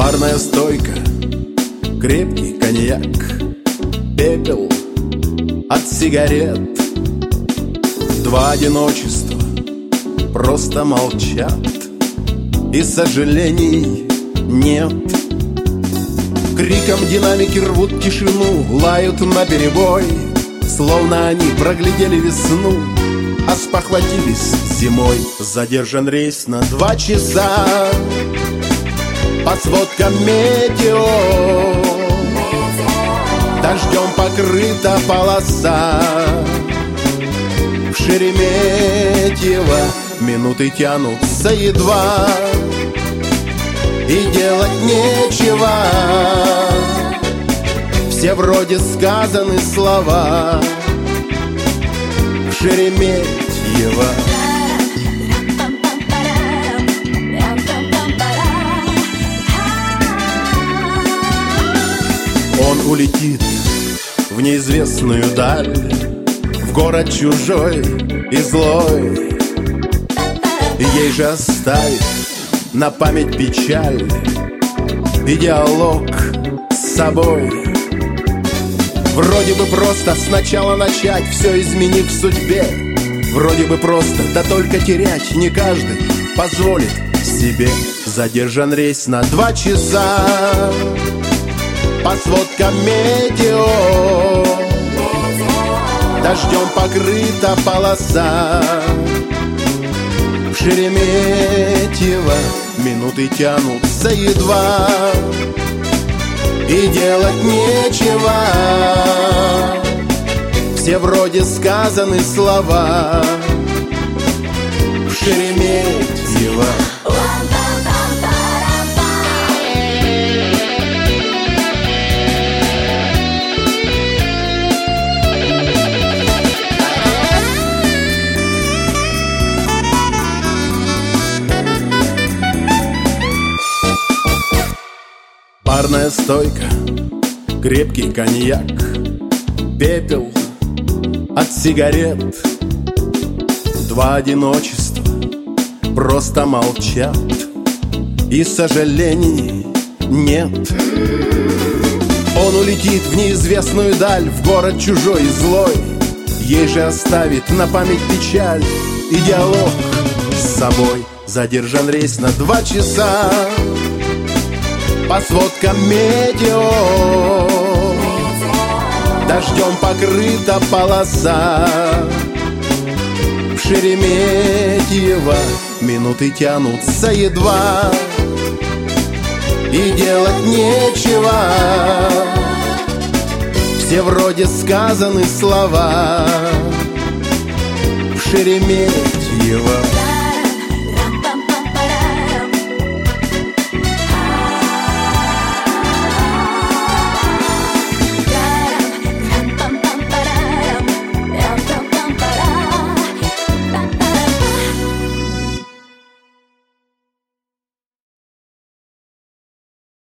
Барная стойка, крепкий коньяк, пепел от сигарет. Два одиночества просто молчат, и сожалений нет. Криком динамики рвут тишину, лают наперебой, словно они проглядели весну, а спохватились зимой. Задержан рейс на 2 часа по сводкам метео. Дождем покрыта полоса. В Шереметьево минуты тянутся едва, и делать нечего. Все вроде сказаны слова. В Шереметьево. Он улетит в неизвестную даль, в город чужой и злой, и ей же оставит на память печаль и диалог с собой. Вроде бы просто сначала начать, все изменив в судьбе. Вроде бы просто, да только терять не каждый позволит себе. Задержан рейс на 2 часа по сводкам метео. Дождем покрыта полоса. В Шереметьево минуты тянутся едва, и делать нечего. Все вроде сказаны слова. В Шереметьево. Барная стойка, крепкий коньяк, пепел от сигарет. Два одиночества просто молчат, и сожалений нет. Он улетит в неизвестную даль, в город чужой и злой, ей же оставит на память печаль и диалог с собой. Задержан рейс на 2 часа по сводкам метео. Дождем покрыта полоса. В Шереметьево минуты тянутся едва, и делать нечего. Все вроде сказаны слова. В Шереметьево.